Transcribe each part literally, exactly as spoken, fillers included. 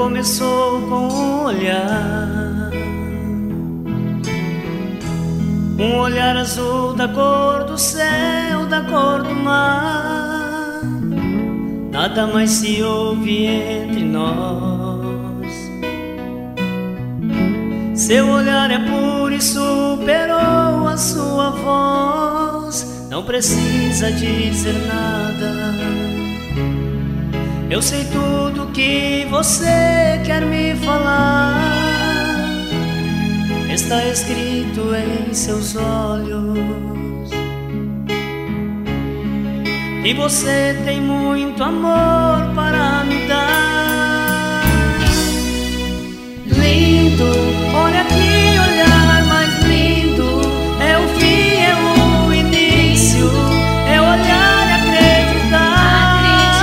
começou com um olhar, um olhar azul da cor do céu, da cor do mar. Nada mais se ouve entre nós. Seu olhar é puro e superou a sua voz. Não precisa dizer nada. Eu sei tudo que você quer me falar. Está escrito em seus olhos. E você tem muito amor para me dar. Lindo, olha que olhar mais lindo. É o fim, é o início, é olhar e acreditar.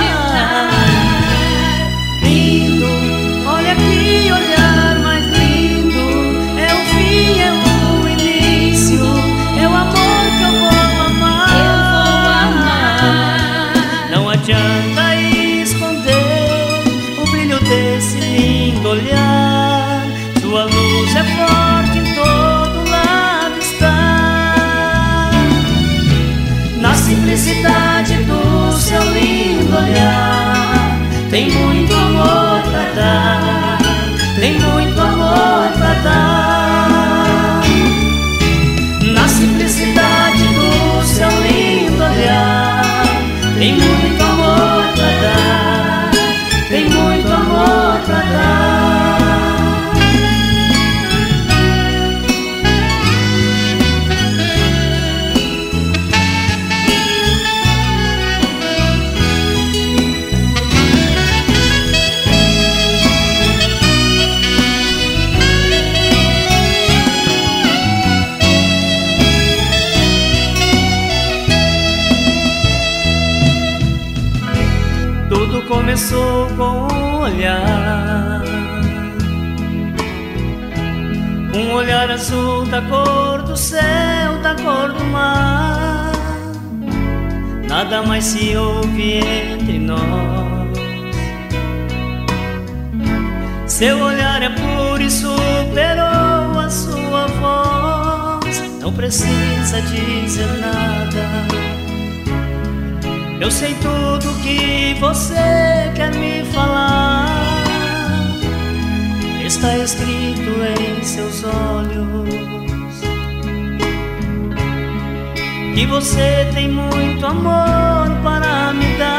Acreditar. Lindo, olha que olhar mais lindo. É o fim, é o início, é o amor que eu vou amar. Eu vou amar. Não adianta esconder o brilho desse lindo olhar. Sua luz é forte, em todo lado está. Na simplicidade do seu lindo olhar, tem muito amor pra dar, tem muito amor pra dar. Na simplicidade do seu lindo olhar, tem muito amor pra dar, tem muito amor pra dar. Tudo começou com um olhar, um olhar azul da cor do céu, da cor do mar. Nada mais se ouve entre nós. Seu olhar é puro e superou a sua voz. Não precisa dizer nada. Eu sei tudo que você quer me falar. Está escrito em seus olhos. Que você tem muito amor para me dar.